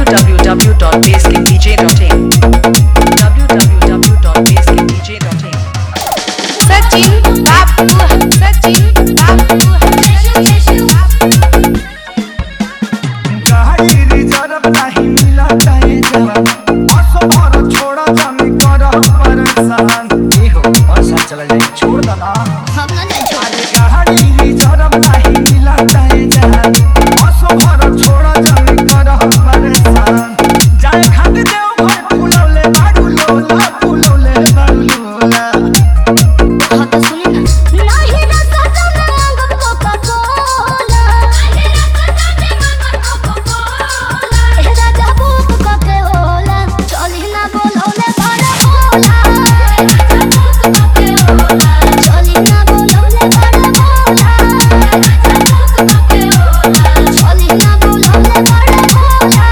www.basskingdj.in www.basskingdj.in Sachin Babu गाड़ी reserve नहीं मिला चाहे जवान असो भर छोड़ा जाने कर परेशान ए हो ऐसा चला जाए छोड़ देना हम ना नहीं छोड़ गाड़ी रिजर्व नहीं मिला चाहे जवान असो भर छोड़ा जाने कर परेशान जाए खाते देव घर फुलौले बाडू लोला फुलौले बाडू लोला हाँ तो सुनी ना नहीं ना सजा में मांगब कोका कोला ए राजा भूख कोके होला चली ना बोलौले बड़ा बोला चली ना बोलौले बड़ा बोला चली ना बोलौले बड़ा बोला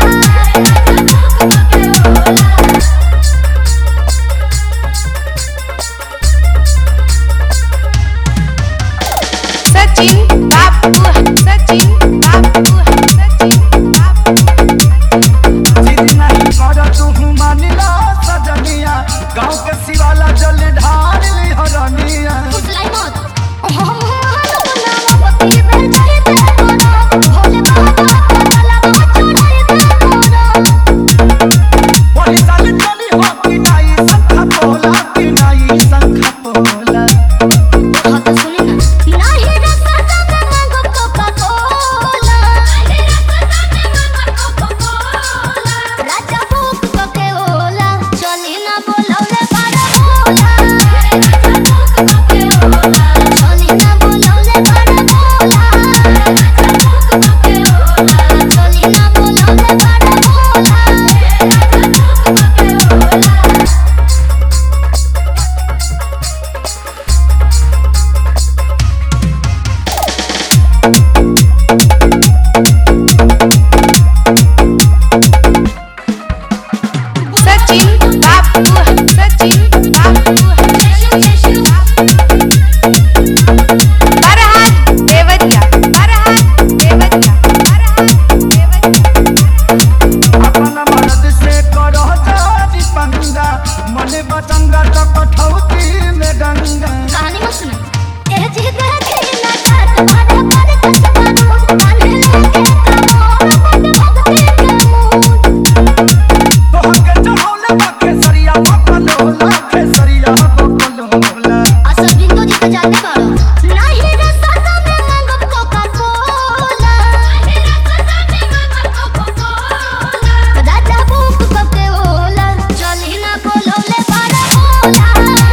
Sachin Babu जिद नहीं कर तू मानिला सजनिया गाँव के शिवाला जल ढार ली हरनिया फुसलाई मत हम बनावा पति बेल जाए ते तोरा भोले बाबा तला चढ़ाई ते तोरा वही साल चली हो कि नहीं शंखा पोला हाँ तो सुनी ना नहीं रे सजा में मांगब कोका कोला राजा भूख कोके होला चली ना बोलौले बड़ा बोला चली ना बोलौले बड़ा बोला चली ना बोलौले बड़ा बोला Sachin Babu Farhat Devadia अपना मर्द से करो जाति पंगा मने बचंगा तो कठौती में गंगा कहानी मत सुना ए जी देखे ना काट मारे पर कसबानो कान्हे लेके कमोर बड़ भक्ति के मूड तो हके चढ़ौले बाके सरिया बकलोला खेसरिया बकलोला असल बिंदु जी तो जाते बाड़ो नहीं रे सजा में मांगब कोका कोला राजा भूख कोके होला चली ना बोलौले बड़ा बोला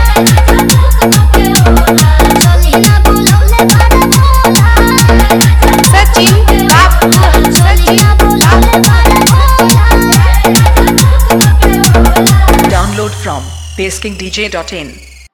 चली ना बोलौले बड़ा बोला Sachin Babu चली ना बोलौले बड़ा बोला Download from basskingdj.in